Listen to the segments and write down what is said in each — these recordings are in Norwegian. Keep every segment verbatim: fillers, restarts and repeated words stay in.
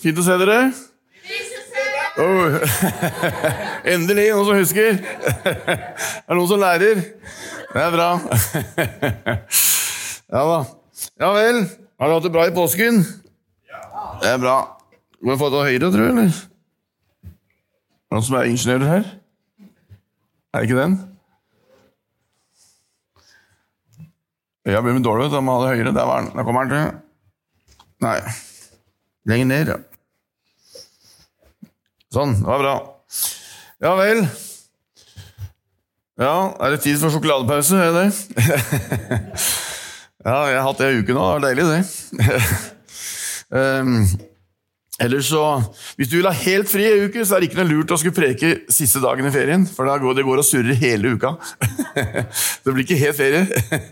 fint å se dere. Oh. Endelig noen som husker. Er det noen som lærer? Det er bra. Ja da. Ja vel, har du hatt det bra i påsken? Det er bra. Må jeg få det høyre, tror jeg, eller? Er det noen som er ingeniører her? Er det ikke den? Jeg blir med dårlig, da må jeg ha det høyre. Der var den. Der kommer den til. Nei. Lenger ned, ja. Sånn, det var bra. Ja vel. Ja, er det tid for sjokoladepause, er det det? Ja, jeg har hatt det i uken nå, det var deilig det. um, ellers så, hvis du vil ha helt fri i uke, så er det ikke noe lurt å skulle preke siste dagen i ferien, for da går det går og surrer hele uka. Det blir ikke helt ferie.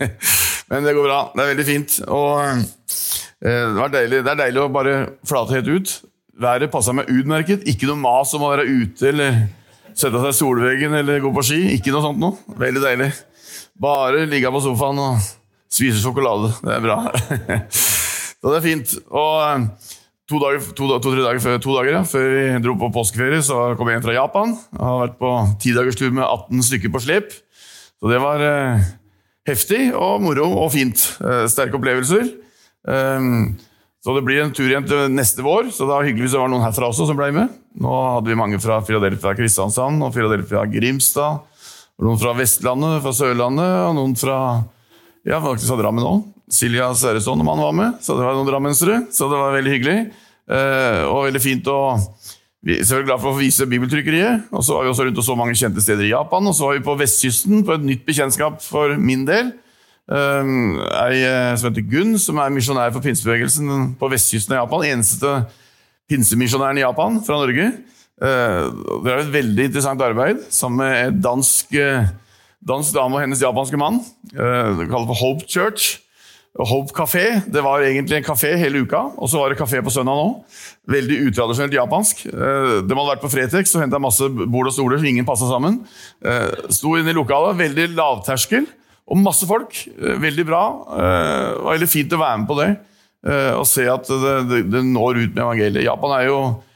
Men det går bra, det er veldig fint. Og det var deilig, det er deilig å bare flate helt ut. Været passet meg utmerket, ikke noe mas om å være ute, eller sette seg i solveggen, eller gå på ski, ikke noe sånt noe. Veldig deilig. Bare ligge på sofaen og spise sjokolade, det er bra. Så det er fint. Og to dager, to, to, tre dager før, to dager ja, før vi dro på påskeferie, så kom jeg inn fra Japan. Jeg har vært på ti dagers tur med atten stykker på slep. Så det var eh, heftig og moro og fint. Eh, sterke opplevelser. Um, så det blir en tur igjen til neste vår, så det var hyggelig hvis det var noen herfra også som ble med. Nå hadde vi mange fra Philadelphia Kristiansand og Philadelphia Grimstad, og noen fra Vestlandet, fra Sørlandet, og noen fra, ja, faktisk fra Drammen også. Silja Sværesson og man var med, så det var noen drammensere, så det var veldig hyggelig. Uh, og veldig fint å, vi er selvfølgelig glad for å vise bibeltrykkeriet, og så var vi også rundt og så mange kjente steder i Japan, og så var vi på Vestkysten på et nytt bekjentskap for min del. Um, ei som heter Gunn, som er misjonær for pinsebevegelsen på vestkysten av Japan, eneste pinsemisjonæren i Japan fra Norge. Uh, det er et veldig interessant arbeid, sammen med et dansk, dansk dame og hennes japanske mann. Uh, det kalles for Hope Church. Hope Café, det var egentlig en kafé hele uka, og så var det kafé på søndag nå. Veldig utradisjonelt japansk. Uh, det hadde vært på Fretex, så hentet jeg masse bord og stoler, så ingen passet sammen. Uh, sto inne i lokalet, veldig lavterskel. Og masse folk, veldig bra. Det var veldig fint å være med på det, og se at det, det, det når ut med evangeliet. Japan er jo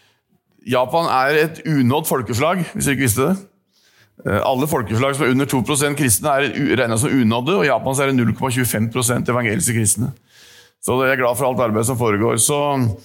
Japan er et unådd folkeslag, hvis du ikke visste det. Alle folkeslag som er under to prosent kristne er regnet som unådde, og i Japan er det null komma tjuefem prosent evangeliske kristne. Så jeg er glad for alt arbeid som foregår. Så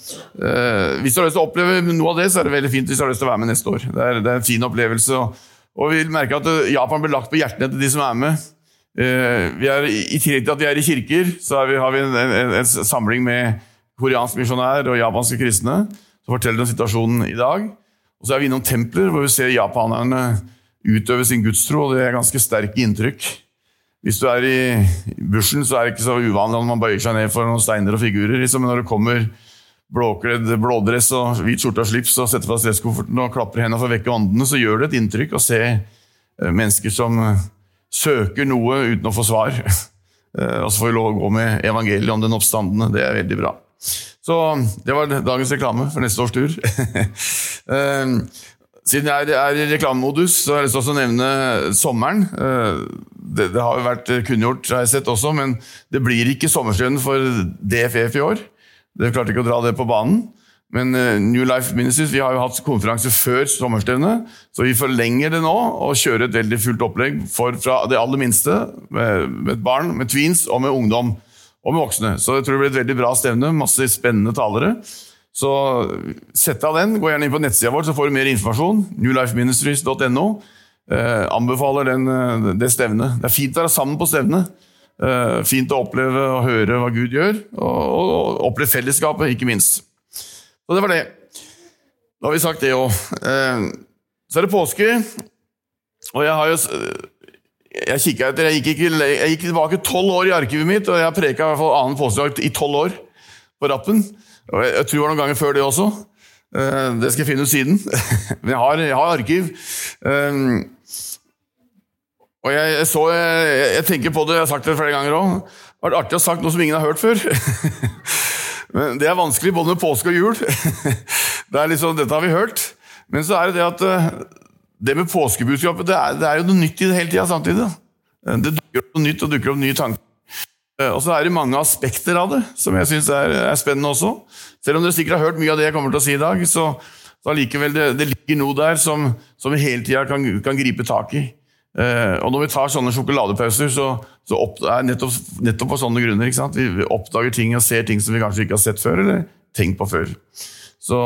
eh, hvis du har lyst til å oppleve noe av det, så er det veldig fint hvis du har lyst til å være med neste år. Det er, det er en fin opplevelse, og, og vi vil merke at Japan blir lagt på hjertene til de som er med. Uh, vi er, I tillegg til at vi er i kirker, så vi, har vi en, en, en samling med koreansk misjonær og japanske kristne som forteller om situasjonen i dag. Og så er vi innom templer hvor vi ser japanerne utøve sin gudstro, og det er ganske sterke inntrykk. Hvis du er i, i bushen, så er det ikke så uvanlig om man bøyer seg ned for noen steiner og figurer. Liksom. Men når det kommer blåkledd, blådress og hvit skjorte og slips og setter fast stresskofferten og klapper hendene for å vekke åndene, så gjør det et inntrykk å se uh, mennesker som uh, søker noe uten å få svar. Og så får vi lov å gå med evangeliet om den oppstandende. Det er veldig bra. Så det var dagens reklame for neste års tur. Siden jeg er i reklamemodus, så har jeg lyst til å nevne sommeren. Det, det har jo vært kunngjort, har jeg sett også, men det blir ikke sommerstøtten for D F F i år. Det klarte ikke å dra det på banen. Men uh, New Life Ministries, vi har jo hatt konferanse før sommerstevnet, så vi forlenger det nå og kjører et veldig fullt opplegg for, fra det aller minste, med, med barn, med tweens og med ungdom og med voksne. Så jeg tror det blir et veldig bra stevne, masse spennende talere. Så sett av den, gå gjerne inn på nettsida vår, så får du mer informasjon, new life ministries dot no. Uh, anbefaler den, uh, det stevnet. Det er fint å være sammen på stevnet. Uh, fint å oppleve og høre hva Gud gjør, og, og, og oppleve fellesskapet, ikke minst. Så det var det. Da har vi sagt det også. Så er det påske, og jeg har jo... Jeg kikket etter, jeg gikk, ikke, jeg gikk tilbake tolv år i arkivet mitt, og jeg preket i hvert fall annen påskedag i tolv år på rappen. Og jeg, jeg tror det var noen ganger før det også. Det skal jeg finne ut siden. Men jeg har, jeg har arkiv. Og jeg, jeg, så, jeg, jeg tenker på det, jeg har sagt det flere ganger også. Det har vært artig å ha sagt noe som ingen har hørt før. Men det er vanskelig både med påske og jul. Det er liksom, dette har vi hørt. Men så er det det at det med påskebudskapet, det er, det er jo noe nytt i det hele tiden samtidig. Det dukker opp noe nytt og dukker opp nye tanker. Og så er det mange aspekter av det, som jeg synes er, er spennende også. Selv om dere sikkert har hørt mye av det jeg kommer til å si i dag, så, så likevel det, det ligger noe der som, som vi hele tiden kan, kan gripe tak i. Eh, og når vi tar sånne sjokoladepauser, så, så opp, er nettopp, nettopp på sånne grunner, ikke sant? Vi oppdager ting og ser ting som vi kanskje ikke har sett før, eller tenkt på før. Så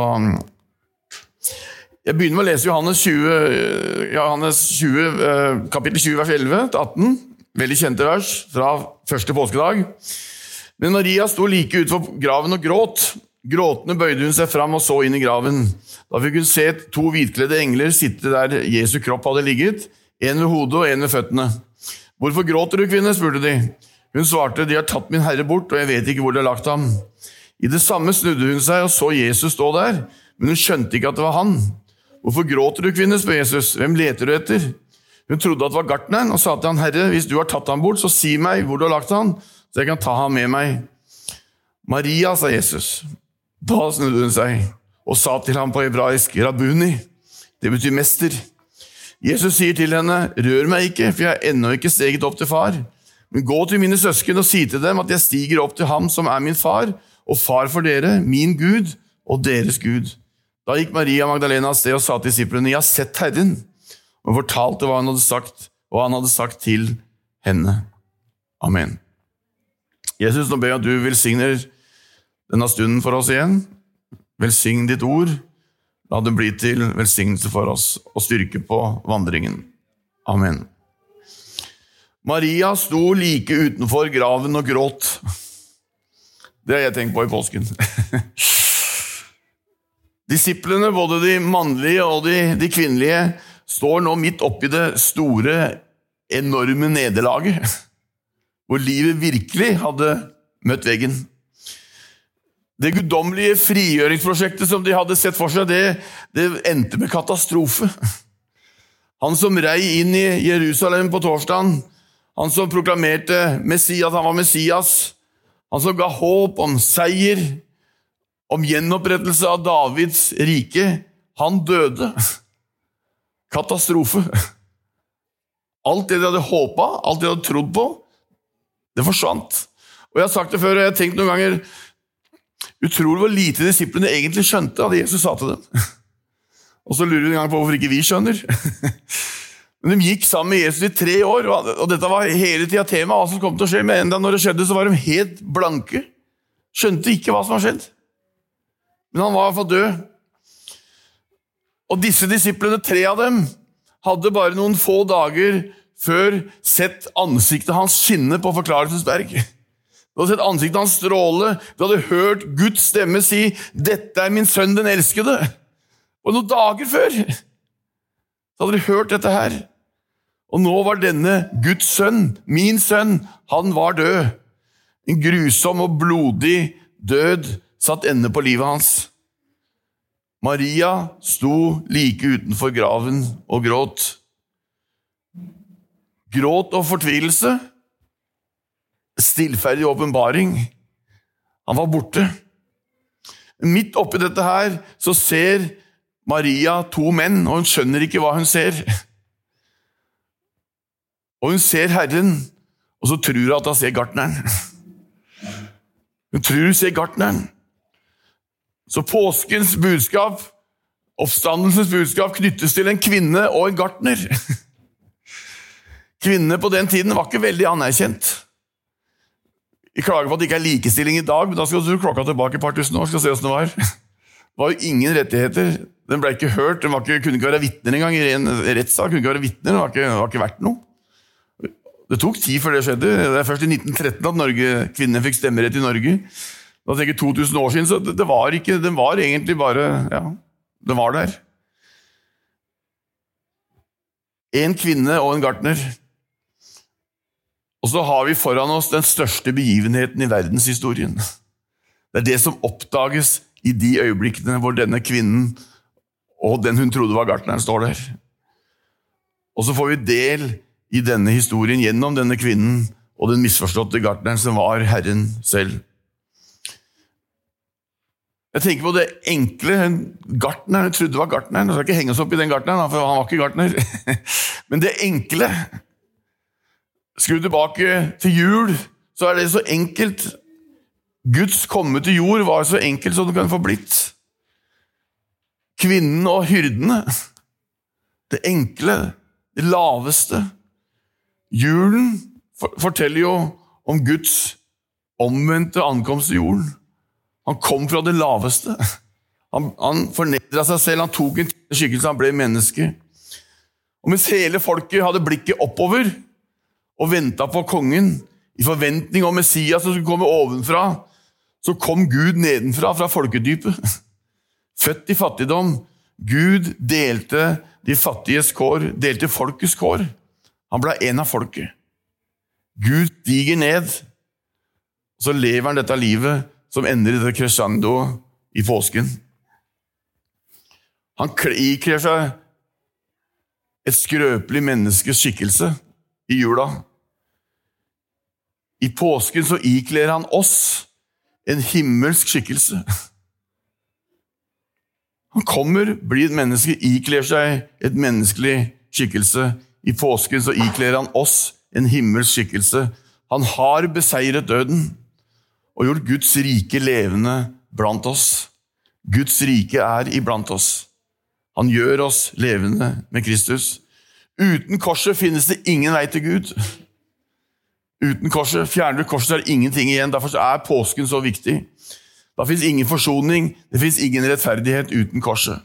jeg begynner med å lese Johannes tjue, Johannes tjue kapittel tjue, vers elleve til atten. Veldig kjente vers fra første påskedag. Men Maria sto like utenfor graven og gråt. Gråtende bøyde hun seg fram og så inn i graven. Da fikk hun se to hvitkledde engler sitte der Jesu kropp hadde ligget, en ved hodet og en ved føttene. Hvorfor gråter du, kvinne, spurte de. Hun svarte, de har tatt min herre bort, og jeg vet ikke hvor de har lagt ham. I det samme snudde hun seg og så Jesus stå der, men hun skjønte ikke at det var han. Hvorfor gråter du, kvinne, spør Jesus. Hvem leter du etter? Hun trodde at det var gartneren, og sa til han, Herre, hvis du har tatt ham bort, så si meg hvor du har lagt han, så jeg kan ta ham med meg. Maria, sa Jesus. Da snudde hun seg, og sa til ham på hebraisk, Rabbuni, det betyr mester. Jesus sier til henne, rør meg ikke, for jeg har ennå ikke steget opp til far. Men gå til mine søsken og si til dem at jeg stiger opp til ham som er min far, og far for dere, min Gud og deres Gud. Da gikk Maria Magdalena av sted og sa til disiplene, jeg har sett Herren, og fortalte hva han hadde sagt, og han hadde sagt til henne. Amen. Jesus, nå ber jeg at du velsigner denne stunden for oss igjen. Velsign ditt ord. La det bli til velsignelse for oss og styrke på vandringen. Amen. Maria sto like utenfor graven og gråt. Det har jeg tenkt på i påsken. Disiplene, både de mannlige og de, de kvinnelige, står nå midt oppi det store, enorme nederlaget, hvor livet virkelig hadde møtt veggen. Det guddommelige frigjøringsprosjektet som de hadde sett for seg, det, det endte med katastrofe. Han som rei inn i Jerusalem på torsdagen, han som proklamerte Messias, han var Messias, han som ga håp om seier, om gjenopprettelse av Davids rike, han døde. Katastrofe. Alt det de hadde håpet, alt det de hadde trodd på, det forsvant. Og jeg har sagt det før, og jeg har tenkt noen ganger, utrolig hvor lite disiplene egentlig skjønte av det Jesus sa til dem. Og så lurer de en gang på hvorfor ikke vi skjønner. Men de gikk sammen med Jesus i tre år, og dette var hele tiden tema, hva som kom til å skje, men enda når det skjedde, så var de helt blanke. Skjønte ikke hva som var skjedd. Men han var i hvert fall død. Og disse disiplene, tre av dem, hadde bare noen få dager før sett ansiktet hans skinne på Forklarelsesberg. Du hadde sett ansiktet hans stråle, du hadde hørt Guds stemme si, dette er min sønn den elskede. Og noen dager før, så hadde de hørt dette her. Og nå var denne Guds sønn, min sønn, han var død. En grusom og blodig død satt ende på livet hans. Maria sto like utenfor graven og gråt. Gråt og fortvilelse, stillferdig åpenbaring. Han var borte. Midt oppi dette her så ser Maria to menn, og hun skjønner ikke hva hun ser. Og hun ser Herren, og så tror hun at hun ser gartneren. Hun tror hun ser gartneren. Så påskens budskap, oppstandelsens budskap, knyttes til en kvinne og en gartner. Kvinner på den tiden var ikke veldig anerkjent. Vi klager på at det ikke er likestilling i dag, men da skal du klokka tilbake et par tusen år, skal se hvordan det var. Det var jo ingen rettigheter. Den ble ikke hørt, den var ikke, kunne ikke være vittner engang i en rettssak, kunne ikke være vittner, den var ikke, var ikke verdt noe. Det tok tid før det skjedde. Det er først i nitten tretten at Norge, kvinner fikk stemmerett i Norge. Da tenker jeg to tusen år siden, så det, det var ikke, den var egentlig bare, ja, den var der. En kvinne og en gartner. Og så har vi foran oss den største begivenheten i verdenshistorien. Det er det som oppdages i de øyeblikkene hvor denne kvinnen og den hun trodde var gartneren står der. Og så får vi del i denne historien gjennom denne kvinnen og den misforståtte gartneren som var Herren selv. Jeg tenker på det enkle, gartneren, jeg trodde det var gartneren, jeg skal ikke henge oss opp i den gartneren, for han var ikke gartner. Men det enkle, skru tilbake til jul, så er det så enkelt. Guds komme til jord var så enkelt som det kan få blitt. Kvinnen og hyrdene, det enkle, det laveste. Julen forteller jo om Guds omvendte ankomst til jorden. Han kom fra det laveste. Han, han fornedret seg selv, han tok en skikkelse, han ble menneske. Og mens hele folket hadde blikket oppover og ventet på kongen, i forventning om Messias som skulle komme ovenfra, så kom Gud nedenfra, fra folkedypet. Født i fattigdom. Gud delte de fattiges kår, delte folkets kår. Han ble en av folket. Gud stiger ned, så lever han dette livet som ender i det crescendo i påsken. Han ikler seg et skrøpelig menneskes skikkelse i jula. I påsken så ikler han oss en himmelsk skikkelse. Han kommer, blir et menneske, ikler seg et menneskelig skikkelse. I påsken så ikler han oss en himmelsk skikkelse. Han har beseiret døden og gjort Guds rike levende blant oss. Guds rike er iblant oss. Han gjør oss levende med Kristus. Uten korset finnes det ingen vei til Gud. Uten korset, fjerner du korset, er det ingenting igjen. Derfor er påsken så viktig. Da finnes ingen forsoning, det finnes ingen rettferdighet uten korset.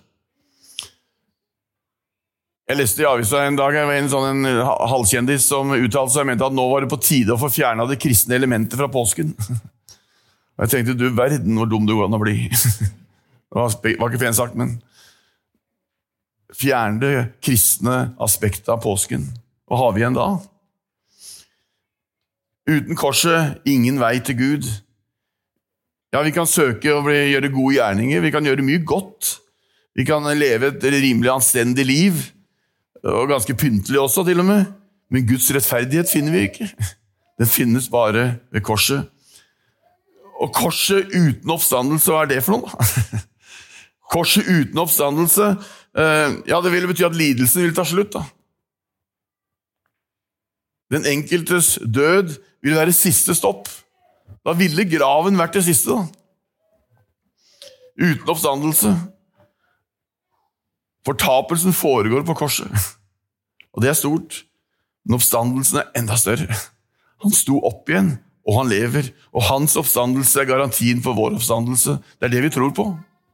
Jeg leste i avisa en dag, jeg var en sånn en halvkjendis som uttalte seg og mente at nå var det på tide å få fjernet det kristne elementet fra påsken. Og jeg tenkte, du verden hvor dum du går an å bli. Det var, var ikke pent sagt, men fjerne det kristne aspektet av påsken. Hva har vi igjen da? Uten korset, ingen vei til Gud. Ja, vi kan søke og gjøre gode gjerninger, vi kan gjøre mye godt. Vi kan leve et rimelig anstendig liv, og ganske pyntelig også til og med. Men Guds rettferdighet finner vi ikke. Den finnes bare ved korset. Og korset uten oppstandelse, hva er det for noe? Korset uten oppstandelse, ja, det vil bety at lidelsen vil ta slutt da. Den enkeltes død vil være siste stopp. Da ville graven vært det siste da. Uten oppstandelse. Fortapelsen foregår på korset. Og det er stort. Men oppstandelsen er enda større. Han sto opp igjen, og han lever. Og hans oppstandelse er garantien for vår oppstandelse. Det er det vi tror på.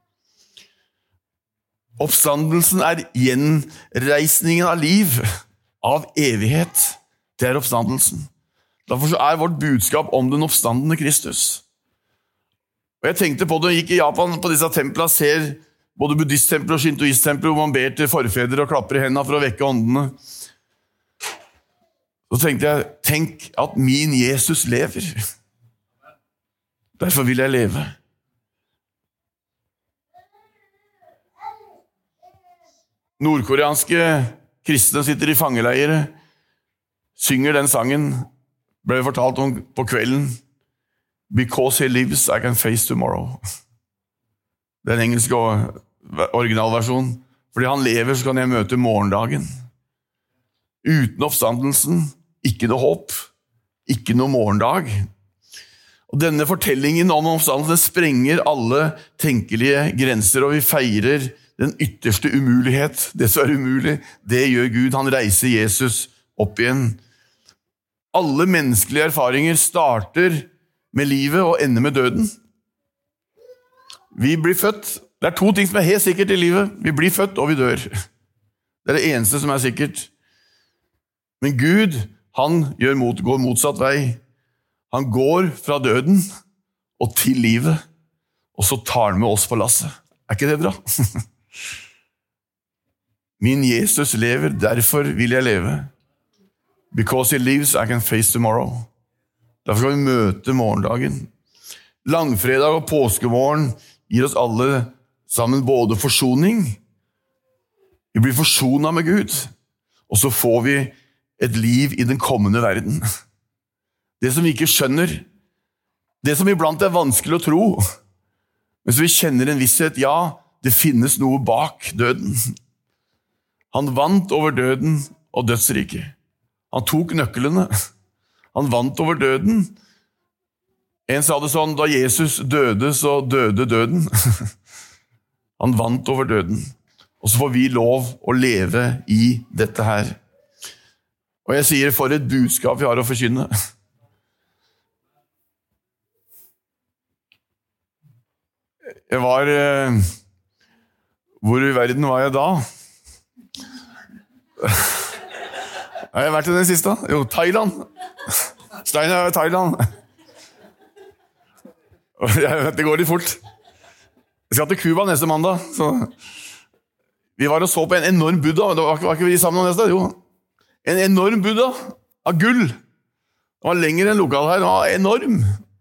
Oppstandelsen er gjenreisningen av liv, av evighet. Det er oppstandelsen. Derfor så er vårt budskap om den oppstandende Kristus. Og jeg tenkte på det, jeg gikk i Japan på disse templene, ser både buddhisttempler og shintoisttempler, hvor man ber til forfedre og klapper i hendene for å vekke åndene. Så tenkte jeg, tenk at min Jesus lever. Derfor vil jeg leve. Nordkoreanske kristne sitter i fangeleire, synger den sangen, ble fortalt om på kvelden. Because he lives, I can face tomorrow. Det er en engelsk originalversjon. Fordi han lever, så kan jeg møte morgendagen. Uten oppstandelsen, ikke noe håp, ikke noe morgendag. Og denne fortellingen om oppstandelsen sprenger alle tenkelige grenser, og vi feirer den ytterste umulighet. Det som er umulig, det gjør Gud. Han reiser Jesus opp igjen. Alle menneskelige erfaringer starter med livet og ender med døden. Vi blir født. Det er to ting som er helt sikkert i livet. Vi blir født og vi dør. Det er det eneste som er sikkert. Men Gud, han gjør mot, går motsatt vei. Han går fra døden og til livet, og så tar han med oss på lasset. Er ikke det bra? Min Jesus lever, derfor vil jeg leve. Because he lives, I can face tomorrow. Derfor skal vi møte morgendagen. Langfredag og påskemorgen gir oss alle sammen både forsoning. Vi blir forsonet med Gud. Og så får vi et liv i den kommende verden. Det som vi ikke skjønner, det som iblant er vanskelig å tro, men så vi kjenner en visshet, ja, det finnes noe bak døden. Han vant over døden og dødsriket. Han tok nøklene. Han vant over døden, En sa det sånn, da Jesus døde, så døde døden. Han vant over døden. Og så får vi lov å leve i dette her. Og jeg sier, for et budskap vi har å forkynne. Jeg var... Eh, hvor i verden var jeg da? Har jeg vært i den siste? Jo, Thailand. Stein er i Thailand. Jeg vet, det går litt fort. Jeg skal til Cuba neste mandag. Så vi var og så på en enorm Buddha. Det var, var ikke vi sammen neste? Jo. En enorm Buddha av gull. Det var lengre enn lokal her. Det var enorm.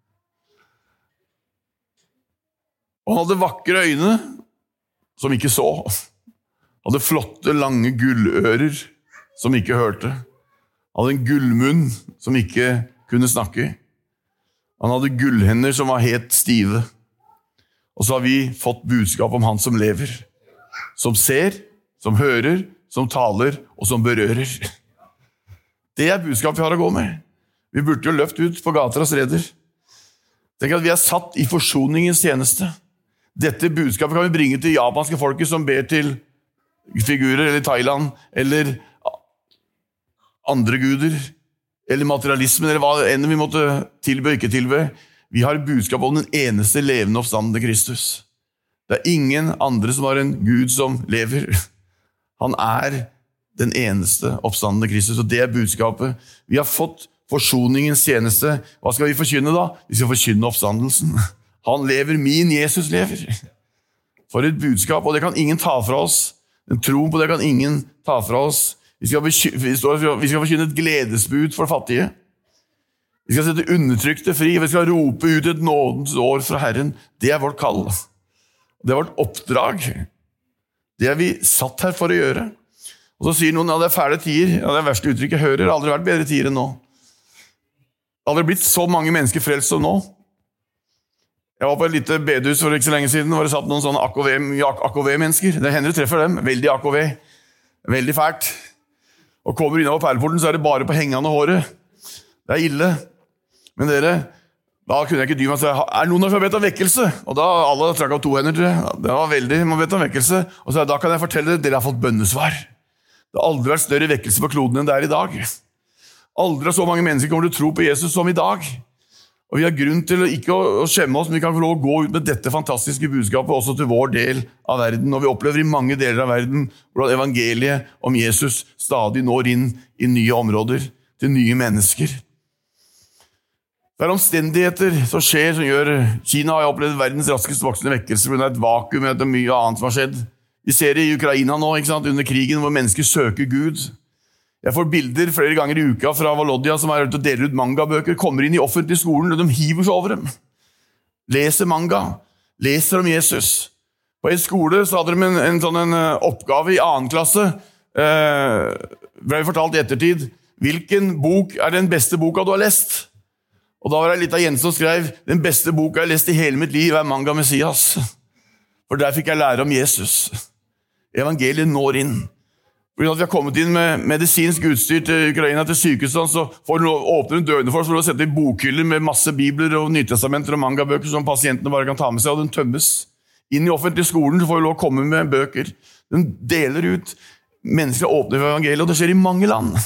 Og han hadde vakre øyne som ikke så. Han hadde flotte, lange gullører som ikke hørte. Han hadde en gullmunn som ikke kunne snakke. Han hadde gullhender som var helt stive. Og så har vi fått budskap om han som lever. Som ser, som hører, som taler og som berører. Det er budskap vi har å gå med. Vi burde jo løft ut på gater og streder. Tenk at vi er satt i forsoningens tjeneste. Dette budskapet kan vi bringe til japanske folket som ber til figurer, eller Thailand, eller andre guder, eller materialismen, eller hva enn vi måtte tilbe og ikke tilbe. Vi har budskap om den eneste levende oppstandende Kristus. Det er ingen andre som har en Gud som lever. Han er den eneste oppstandende Kristus, og det er budskapet. Vi har fått forsoningens tjeneste. Hva skal vi forkynne da? Vi skal forkynne oppstandelsen. Han lever, min Jesus lever. For et budskap, og det kan ingen ta fra oss. Den troen på det kan ingen ta fra oss. Vi skal, vi skal forkynne et gledesbud for fattige. Vi skal sette undertrykte fri. Vi skal rope ut et nådens år fra Herren. Det er vårt kall. Det er vårt oppdrag. Det er vi satt her for å gjøre. Og så sier noen, ja, det er fæle tider. Ja, det er verste uttrykk jeg hører. Det har aldri vært bedre tider enn nå. Det har aldri blitt så mange mennesker frelst som nå. Jeg var på et lite bedehus for ikke så lenge siden, hvor det satt noen sånne A K V-mennesker. Det hender du treffer dem. Veldig A K V. Veldig fælt. Og kommer innover perleporten, så er det bare på hengende håret. Det er ille. Men dere, da kunne jeg ikke dy meg og si, er noen som har bedt om vekkelse? Og da alle trakk av to hender, tror jeg. Det var veldig, man bedt om vekkelse. Og så da kan jeg fortelle dere, dere har fått bønnesvar. Det har aldri vært større vekkelse på kloden enn det er i dag. Aldri har så mange mennesker kommer til å tro på Jesus som i dag. Og vi har grunn til ikke å skjemme oss, men vi kan få lov å gå ut med dette fantastiske budskapet også til vår del av verden. Og vi opplever i mange deler av verden hvordan evangeliet om Jesus stadig når inn i nye områder, til nye mennesker. Det er omstendigheter som skjer, som gjør Kina har opplevd verdens raskest voksende vekkelse, men det er et vakuum etter mye annet som har skjedd. Vi ser det i Ukraina nå, ikke sant, under krigen, hvor mennesker søker Gud. Jeg får bilder flere ganger i uka fra Volodya som er ute og deler ut mangabøker, kommer inn i offentlig skolen, og de hiver seg over dem. Leser manga, leser om Jesus. På en skole så hadde de en, en sånn en oppgave i annen klasse, eh, ble vi fortalt i ettertid, hvilken bok er den beste boka du har lest? Og da var det litt av Jens som skrev, den beste boka jeg har lest i hele mitt liv er Manga Messias. For der fikk jeg lære om Jesus. Evangeliet når inn. Fordi at vi har kommet inn med medisinsk utstyr til Ukraina, til sykehuset, så får du åpne dørene for oss, for å sette i bokhyller med masse bibler og nytestamenter og mangabøker som pasientene bare kan ta med seg, og den tømmes. Inn i offentlig skolen så får vi lov å komme med bøker. Den deler ut. Mennesker åpner for evangeliet, og det skjer i mange land.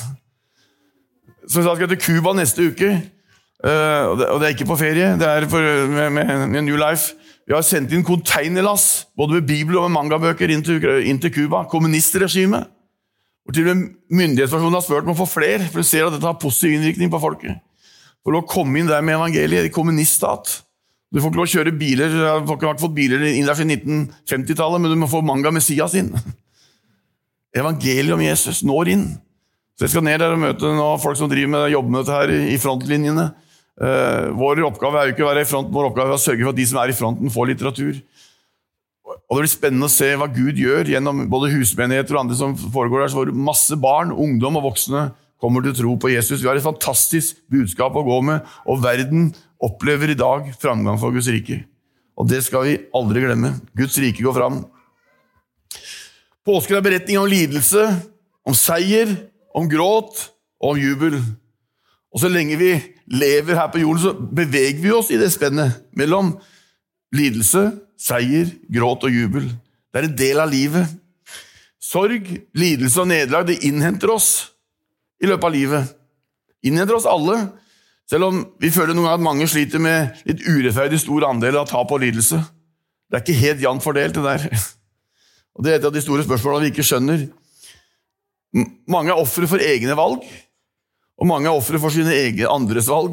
Så jeg skal til Cuba neste uke, og det er ikke på ferie, det er for, med, med, med New Life. Vi har sendt inn containerlass, både med bibel og med mangabøker inn til, inn til Cuba, kommunistregimet. Og til og med myndighetspersonen har spurt om å få flere, for du ser at dette har positiv innvirkning på folket. For å komme inn der med evangeliet i kommuniststat. Du får ikke lov å kjøre biler, du har ikke fått biler inn der siden nitten femti-tallet, men du må få Manga Messias inn. Evangeliet om Jesus når inn. Så jeg skal ned der og møte nå folk som driver med jobber med dette her i frontlinjene. Uh, vår oppgave er jo ikke å være i front, vår oppgave er å sørge for at de som er i fronten får litteratur. Og det blir spennende å se hva Gud gjør gjennom både husmenigheter og andre som foregår der, så hvor masse barn, ungdom og voksne kommer til å tro på Jesus. Vi har et fantastisk budskap å gå med, og verden opplever i dag framgang for Guds rike. Og det skal vi aldri glemme. Guds rike går fram. Påsken er beretning om lidelse, om seier, om gråt og om jubel. Og så lenge vi lever her på jorden, så beveger vi oss i det spennet mellom lidelse, seier, gråt og jubel. Det er en del av livet. Sorg, lidelse og nederlag, det innhenter oss i løpet av livet. Innhenter oss alle, selv om vi føler noen ganger at mange sliter med litt urettferdig stor andel av tap og lidelse. Det er ikke helt jevnt fordelt, det der. Og det er et av de store spørsmålene vi ikke skjønner. Mange er ofre for egne valg, og mange er ofre for sine egne andres valg.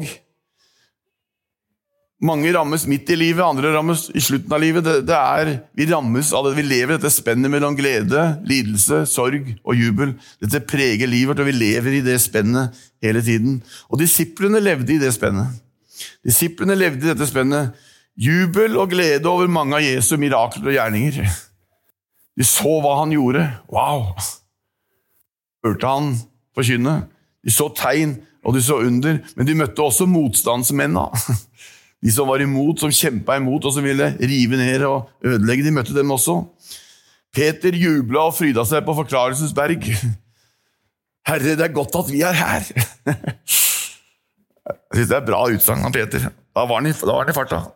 Mange rammes midt i livet, andre rammes i slutten av livet. Det, det er, vi rammes av det. Vi lever dette spennet mellom glede, lidelse, sorg og jubel. Dette preger livet, og vi lever i det spennet hele tiden. Og disiplene levde i det spennet. Disiplene levde i dette spennet. Jubel og glede over mange av Jesu mirakler og gjerninger. De så hva han gjorde. Wow! Hørte han forkynne. De så tegn, og de så under, men de møtte også motstandsmennene. De som var imot, som kjempet imot, og som ville rive ned og ødelegge, de møtte dem også. Peter jublet og fryda seg på Forklarelsens berg. Herre, det er godt at vi er her. Jeg synes det er bra utsagn av Peter. Da var han i, da var han i farta.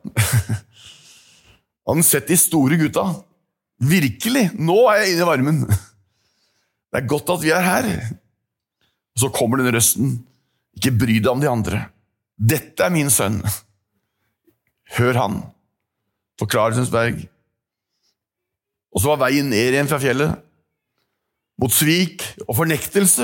Han sett de store gutta. Virkelig, nå er jeg inne i varmen. Det er godt at vi er her. Og så kommer denne røsten. Ikke bry deg om de andre. Dette er min sønn. Hør han. Forklarelsens berg. Og så var veien ned igjen fra fjellet. Mot svik og fornektelse.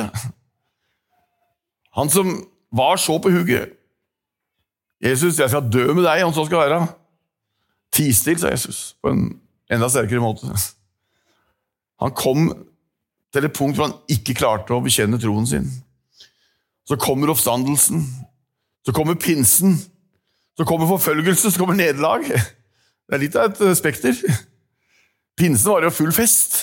Han som var så på hugget. Jesus, jeg skal dø med deg, om så skal være. Ti still, sa Jesus, på en enda sterkere måte. Han kom til et punkt hvor han ikke klarte å bekjenne troen sin. Så kommer oppstandelsen. Så kommer pinsen. Så kommer forfølgelse, så kommer nederlag. Det er litt av et spekter. Pinsen var jo full fest.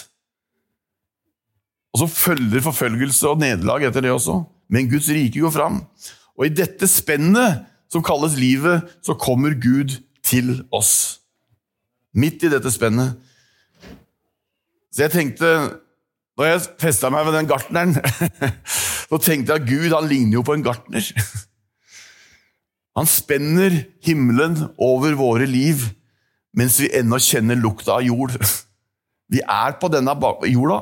Og så følger forfølgelse og nederlag etter det også. Men Guds rike går fram. Og i dette spennet som kalles livet, så kommer Gud til oss. Midt i dette spennet. Så jeg tenkte, da jeg festet meg ved den gartneren, så tenkte jeg at Gud, han ligner jo på en gartner. Han spenner himmelen over våre liv, mens vi ennå kjenner lukta av jord. Vi er på denne jorda.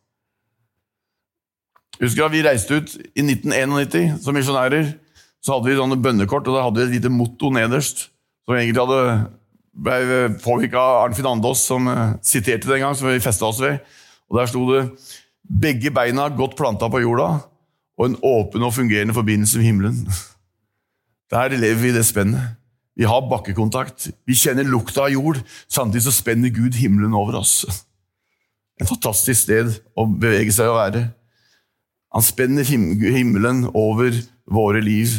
Husker jeg, vi reiste ut i nitten nittien som misjonærer, så hadde vi sånne bønnekort, og da hadde vi et lite motto nederst, som egentlig hadde ble påvirket av Arnfinn Andås, som siterte den gang, som vi festet oss ved. Og der stod det, begge beina godt plantet på jorda, og en åpen og fungerende forbindelse med himmelen. Der lever vi i det spennet. Vi har bakkekontakt. Vi kjenner lukta av jord. Samtidig så spenner Gud himmelen over oss. Et fantastisk sted å bevege seg og være. Han spenner himmelen over våre liv.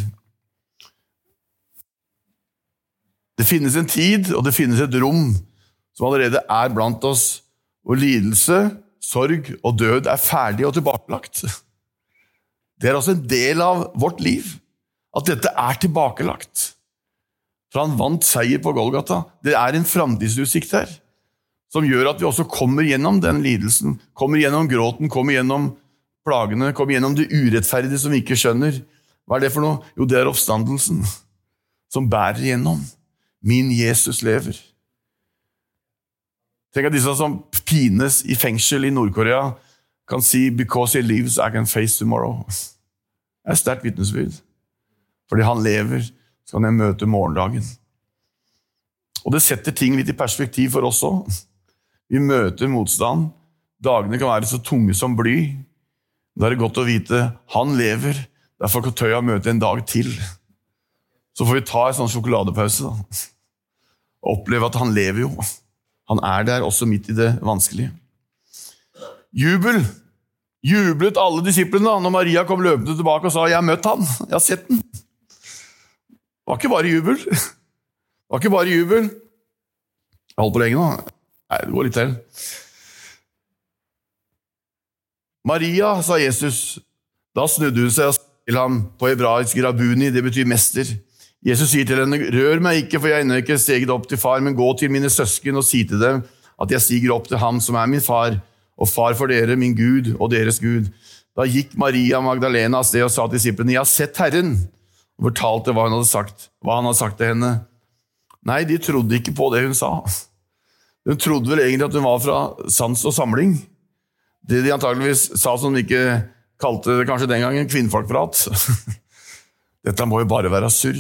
Det finnes en tid, og det finnes et rom som allerede er blant oss, hvor lidelse, sorg og død er ferdig og tilbakelagt. Det er også en del av vårt liv. At dette er tilbakelagt. For han vant seier på Golgata. Det er en fremtidsutsikt her, som gjør at vi også kommer gjennom den lidelsen, kommer gjennom gråten, kommer gjennom plagene, kommer gjennom det urettferdige som vi ikke skjønner. Hva er det for noe? Jo, det er oppstandelsen, som bærer gjennom. Min Jesus lever. Tenk at disse som pines i fengsel i Nord-Korea kan si, because he lives, I can face tomorrow. Det er sterkt vitnesbyrd. Fordi han lever, så kan jeg møte morgendagen. Og det setter ting litt i perspektiv for oss også. Vi møter motstand. Dagene kan være så tunge som bly. Da er det godt å vite, han lever. Derfor kan tøya møte en dag til. Så får vi ta en sånn sjokoladepause da. Og oppleve at han lever jo. Han er der også midt i det vanskelige. Jubel. Jublet alle disiplene da, når Maria kom løpende tilbake og sa, jeg har møtt han, jeg har sett den. Det var ikke bare jubel. Det var ikke bare jubel. Jeg holdt på lenge nå. Nei, det går litt til. Maria, sa Jesus. Da snudde hun seg til ham på hebraisk Rabuni, det betyr mester. Jesus sier til henne, rør meg ikke, for jeg er ennå ikke steget opp til far, men gå til mine søsken og si til dem at jeg stiger opp til ham som er min far, og far for dere, min Gud og deres Gud. Da gikk Maria Magdalena av sted og sa til disiplene, jeg har sett Herren, og fortalte hva hun hadde sagt, hva han hadde sagt til henne. Nei, de trodde ikke på det hun sa. De trodde vel egentlig at hun var fra sans og samling. Det de antageligvis sa som de ikke kalte det kanskje den gangen kvinnfolkprat. Dette må jo bare være surr.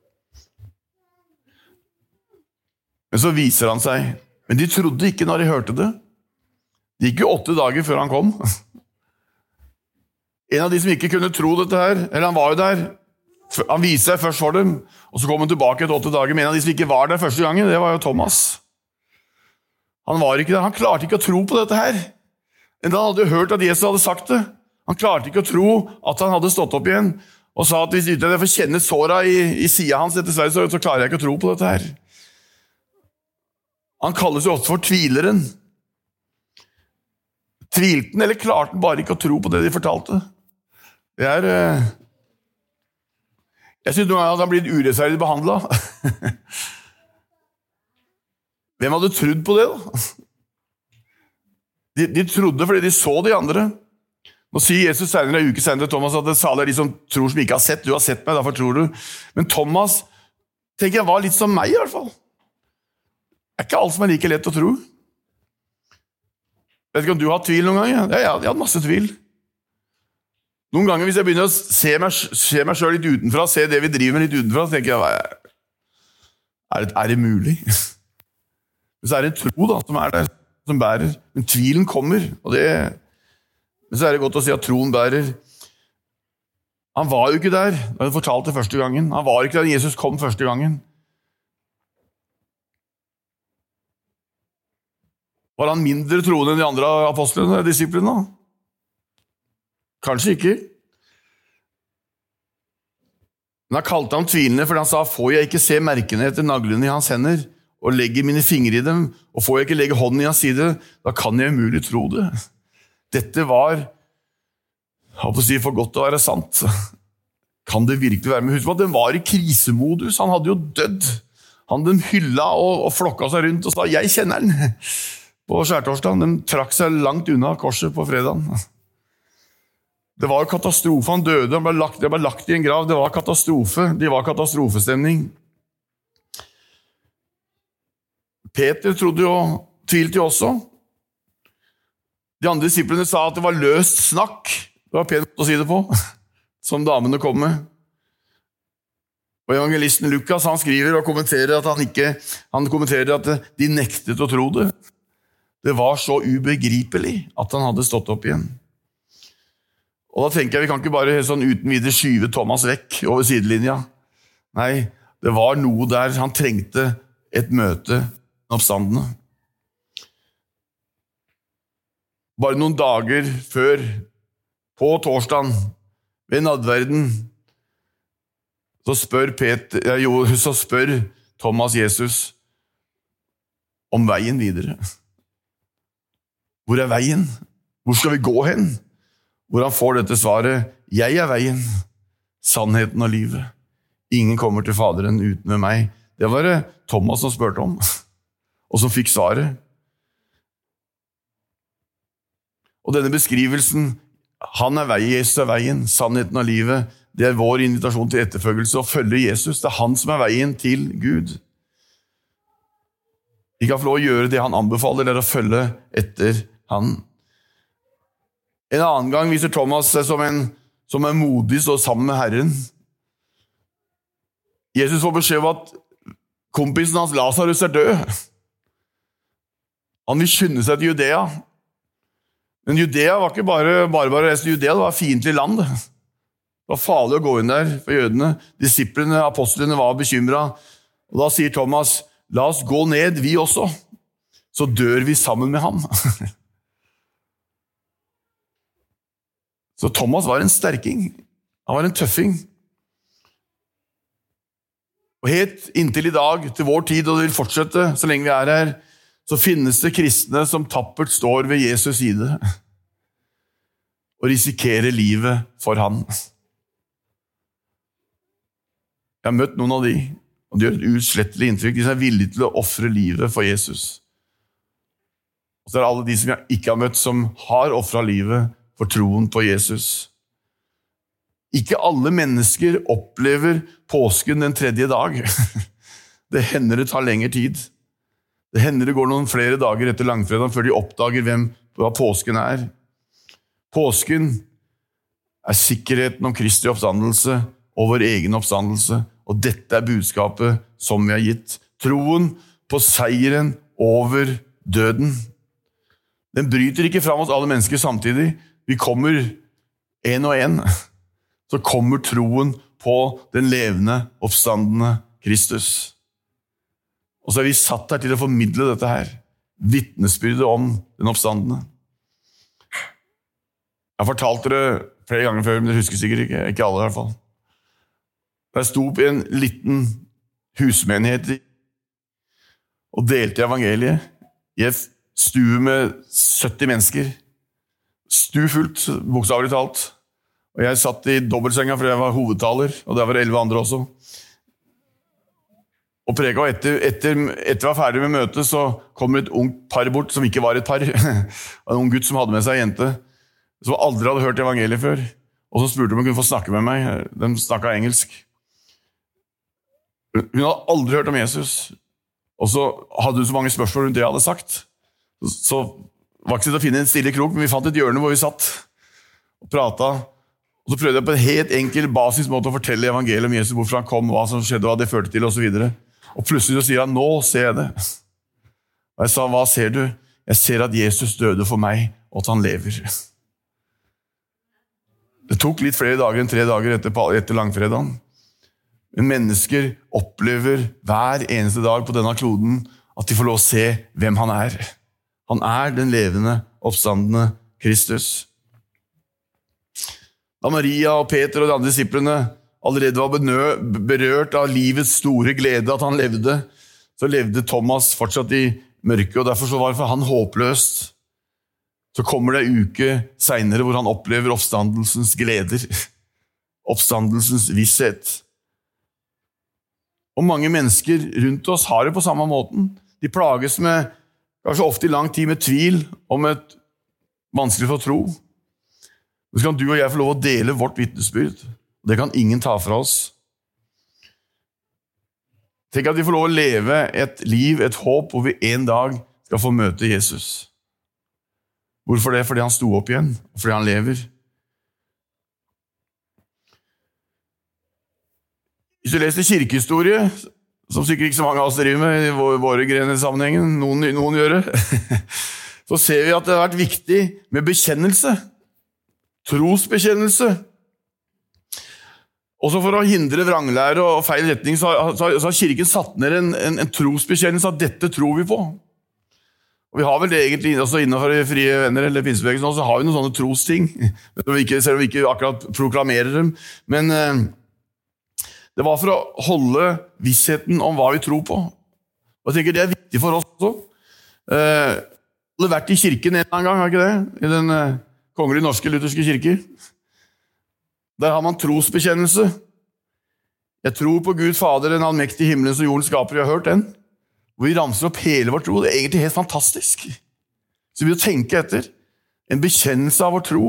Men så viser han seg. Men de trodde ikke når de hørte det. Det gikk jo åtte dager før han kom. En av de som ikke kunne tro dette her, eller han var jo der, han viste seg først for dem, og så kom han tilbake etter åtte dager, men en av de som ikke var der første gangen, det var jo Thomas. Han var ikke der, han klarte ikke å tro på dette her. Men han hadde jo hørt at Jesus hadde sagt det. Han klarte ikke å tro at han hadde stått opp igjen, og sa at hvis jeg får kjenne såra i, i siden hans etter Sverige, så, så klarer jeg ikke å tro på dette her. Han kalles jo ofte for tvileren. Tvilte han, eller klarte han bare ikke å tro på det de fortalte? Det er... Eh, jeg synes noen ganger at han ble urettferdig behandlet. Hvem hadde trodd på det da? De, de trodde fordi de så de andre. Nå sier Jesus senere, en uke senere til Thomas, at det salige er de som tror som ikke har sett. Du har sett meg, derfor tror du. Men Thomas, tenker jeg, var litt som meg i hvert fall. Det er ikke alt som er like lett å tro. Jeg vet ikke om du har tvil noen gang? Ja, jeg, jeg har masse tvil. Noen ganger hvis jeg begynner å se meg, se meg selv litt utenfra, se det vi driver med litt utenfra, så tenker jeg, er det, er det mulig? Men så er det tro da, som er der, som bærer. Men tvilen kommer, og det, men så er det godt å si at troen bærer. Han var jo ikke der, da jeg fortalte det første gangen. Han var ikke der da Jesus kom første gangen. Var han mindre troende enn de andre apostlene, disiplene? Kanskje ikke. Men han kalte ham tvilende, for han sa, får jeg ikke se merkene etter naglene i hans hender, og legge mine fingre i dem, og får jeg ikke legge hånden i hans side, da kan jeg umulig tro det. Dette var, jeg håper å si, for godt å være sant. Kan det virkelig være med? Husk på at den var i krisemodus, han hadde jo dødd. Han den hylla og, og flokka seg rundt og sa, jeg kjenner den. På skjærtorsdagen, de trakk seg langt unna korset på fredagen. Det var jo katastrofe, han døde, han ble lagt, han ble lagt i en grav, det var katastrofe, det var katastrofestemning. Peter trodde jo, tvilte jo også. De andre disiplene sa at det var løst snakk, det var pent å si det på, som damene kom med. Og evangelisten Lukas, han skriver og kommenterer at han ikke, han kommenterer at de nektet å tro det. Det var så ubegripelig at han hadde stått opp igjen. Og da tenker jeg, vi kan ikke bare sånn uten videre skyve Thomas vekk over sidelinja. Nei, det var noe der han trengte et møte med oppstandene. Bare noen dager før, på torsdagen, ved nadverden, så spør, Peter, jo, så spør Thomas Jesus om veien videre. Hvor er veien? Hvor skal vi gå hen? Hvor han får dette svaret, jeg er veien, sannheten og livet. Ingen kommer til Faderen uten med meg. Det var det Thomas som spurte om, og som fikk svaret. Og denne beskrivelsen, han er veien, Jesus er veien, sannheten og livet, det er vår invitasjon til etterfølgelse og følge Jesus. Det er han som er veien til Gud. Vi kan få lov å gjøre det han anbefaler, det er å følge etter han. En annen gang viser Thomas seg som en, som en modig stå sammen med Herren. Jesus får beskjed om at kompisen hans Lazarus er død. Han vil skynde seg til Judea. Men Judea var ikke bare bare, bare resten av Judea, det var fiendtlig land. Det var farlig å gå inn der for jødene. Disiplene, apostlene var bekymret. Og da sier Thomas, la oss gå ned, vi også. Så dør vi sammen med ham. Så Thomas var en sterking. Han var en tøffing. Og helt inntil i dag, til vår tid, og det vil fortsette så lenge vi er her, så finnes det kristne som tappert står ved Jesus side og risikerer livet for han. Jeg har møtt noen av de, og de gjør et utslettelig inntrykk. De som er villige til å offre livet for Jesus. Og så er det alle de som jeg ikke har møtt, som har offret livet for troen på Jesus. Ikke alle mennesker opplever påsken den tredje dag. Det hender det tar lengre tid. Det hender det går noen flere dager etter langfredag før de oppdager hvem, hva påsken er. Påsken er sikkerheten om Kristi oppstandelse og vår egen oppstandelse, og dette er budskapet som vi har gitt. Troen på seieren over døden. Den bryter ikke fram hos alle mennesker samtidig. Vi kommer en og en. Så kommer troen på den levende, oppstandende Kristus. Og så er vi satt her til å formidle dette her. Vittnesbyrdet om den oppstandende. Jeg har fortalt dere flere ganger før, men dere husker sikkert ikke. Ikke alle i hvert fall. Jeg sto opp i en liten husmenighet og delte evangeliet i et stue med sytti mennesker. Stu fullt, bokstavelig talt. Og jeg satt i dobbeltsenga fordi jeg var hovedtaler, og der var det elleve andre også. Og preka, og etter, etter, etter jeg var ferdig med møtet, så kom et ungt par bort, som ikke var et par. En ung gutt som hadde med seg en jente, som aldri hadde hørt evangeliet før. Og så spurte om hun kunne få snakke med meg. De snakket engelsk. Hun hadde aldri hørt om Jesus. Og så hadde hun så mange spørsmål rundt det jeg hadde sagt. Så var ikke så å finne en stille krok, men vi fant et hjørne hvor vi satt og pratet. Og så prøvde jeg på en helt enkel basismåte å fortelle evangeliet om Jesus, hvorfor han kom, hva som skjedde, hva det førte til, og så videre. Og plutselig så sier han, nå ser jeg det. Og jeg sa, hva ser du? Jeg ser at Jesus døde for meg, og at han lever. Det tok litt flere dager enn tre dager etter, etter langfredagen. Men mennesker opplever hver eneste dag på denne kloden at de får lov å se hvem han er. Han er den levende, oppstandende Kristus. Da Maria og Peter og de andre disiplene allerede var benø- berørt av livets store glede at han levde, så levde Thomas fortsatt i mørket, og derfor så var det for han håpløst. Så kommer det en uke senere hvor han opplever oppstandelsens gleder, oppstandelsens visshet. Og mange mennesker rundt oss har det på samme måten. De plages med, kanskje ofte i lang tid, med tvil om et vanskelig for tro. Så kan du og jeg få lov å dele vårt vittnesbyrd. Det kan ingen ta fra oss. Tenk at vi får lov å leve et liv, et håp, hvor vi en dag skal få møte Jesus. Hvorfor det? Fordi han sto opp igjen, og fordi han lever. Hvis du leser kirkehistorie, som sikkert ikke så mange av oss driver med i våre grener i sammenhengen, noen, noen gjør det, så ser vi at det har vært viktig med bekjennelse. Trosbekjennelse. Også for å hindre vranglære og feil retning, så har, så har kirken satt ned en, en, en trosbekjennelse at dette tror vi på. Og vi har vel det egentlig også innenfor Frie Venner eller Pinsebevegelsen, så har vi noen sånne trosting, selv om vi ikke akkurat proklamerer dem. Men eh, det var for å holde vissheten om hva vi tror på. Og jeg tenker det er viktig for oss også. Eh, du har vært i kirken en gang, har ikke det? I den eh, kongelige norske lutherske kirke. Der har man trosbekjennelse. Jeg tror på Gud Fader, den allmektige himmelen som jorden skaper. Jeg har hørt den. Hvor vi ramser opp hele vår tro. Det er egentlig helt fantastisk. Så vi må tenke etter. En bekjennelse av vår tro.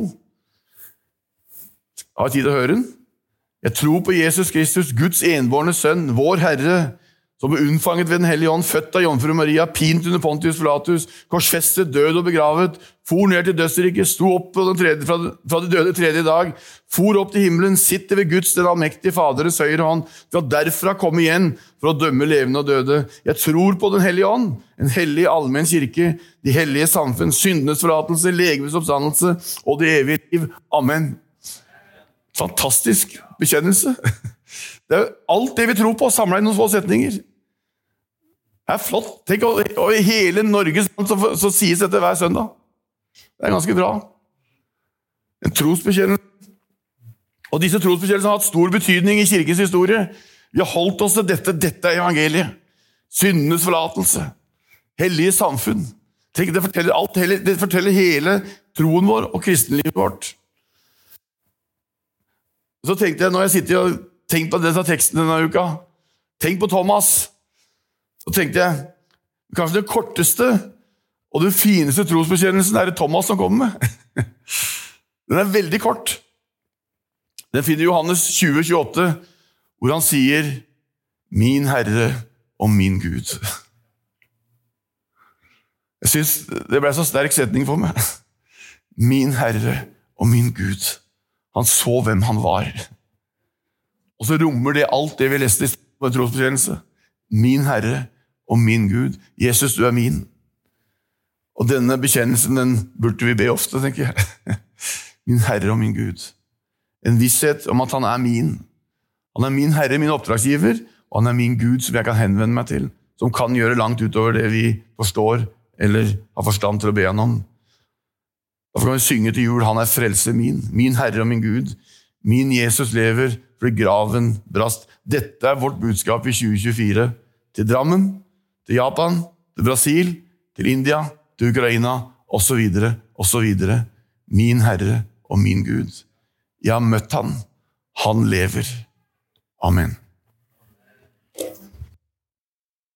Har jeg tid til å høre den? Jeg tror på Jesus Kristus, Guds enbårne sønn, vår Herre, som ble unnfanget ved den hellige ånd, født av jomfru Maria, pint under Pontius Pilatus, korsfestet, død og begravet, for ned til dødsriket, sto opp på den tredje, fra, fra de døde tredje dag, for opp til himmelen, sitter ved Guds, den allmektige Faderes høyre hånd, for at derfra komme igjen for å dømme levende og døde. Jeg tror på den hellige ånd, en hellig allmenn kirke, de hellige samfunn, syndenes forlatelse, legemes oppstandelse og det evige liv. Amen. Fantastisk bekjennelse. Det er alt det vi tror på, samlet i noen få setninger. Det er flott. Tenk, og i hele Norge så, så sies dette hver søndag. Det er ganske bra. En trosbekjennelse. Og disse trosbekjennelsene har hatt stor betydning i kirkens historie. Vi har holdt oss til dette, dette er evangeliet. Syndenes forlatelse. Hellige samfunn. Tenk, det forteller alt, det forteller hele troen vår og kristenlivet vårt. Så tenkte jeg, når jeg sitter og tenker på disse tekstene denne uka, tenk på Thomas. Så tenkte jeg, kanskje det korteste og den fineste trosbekjennelsen er det Thomas som kommer med. Den er veldig kort. Den finner Johannes tjue tjueåtte, hvor han sier, min Herre og min Gud. Jeg synes det ble så sterk setning for meg. Min Herre og min Gud. Han så hvem han var. Og så rommer det alt det vi leste i på en trosbekjennelse. Min Herre og min Gud. Jesus, du er min. Og denne bekjennelsen, den burde vi be ofte, tenker jeg. Min Herre og min Gud. En visshet om at han er min. Han er min Herre, min oppdragsgiver, og han er min Gud som jeg kan henvende meg til, som kan gjøre langt utover det vi forstår, eller har forstand til å be han om. Derfor kan vi synge til jul, han er frelse min, min Herre og min Gud. Min Jesus lever, fordi graven brast. Dette er vårt budskap i tjue tjuefire. Til Drammen, til Japan, til Brasil, til India, til Ukraina, og så videre, og så videre. Min Herre og min Gud. Jeg har møtt han. Han lever. Amen.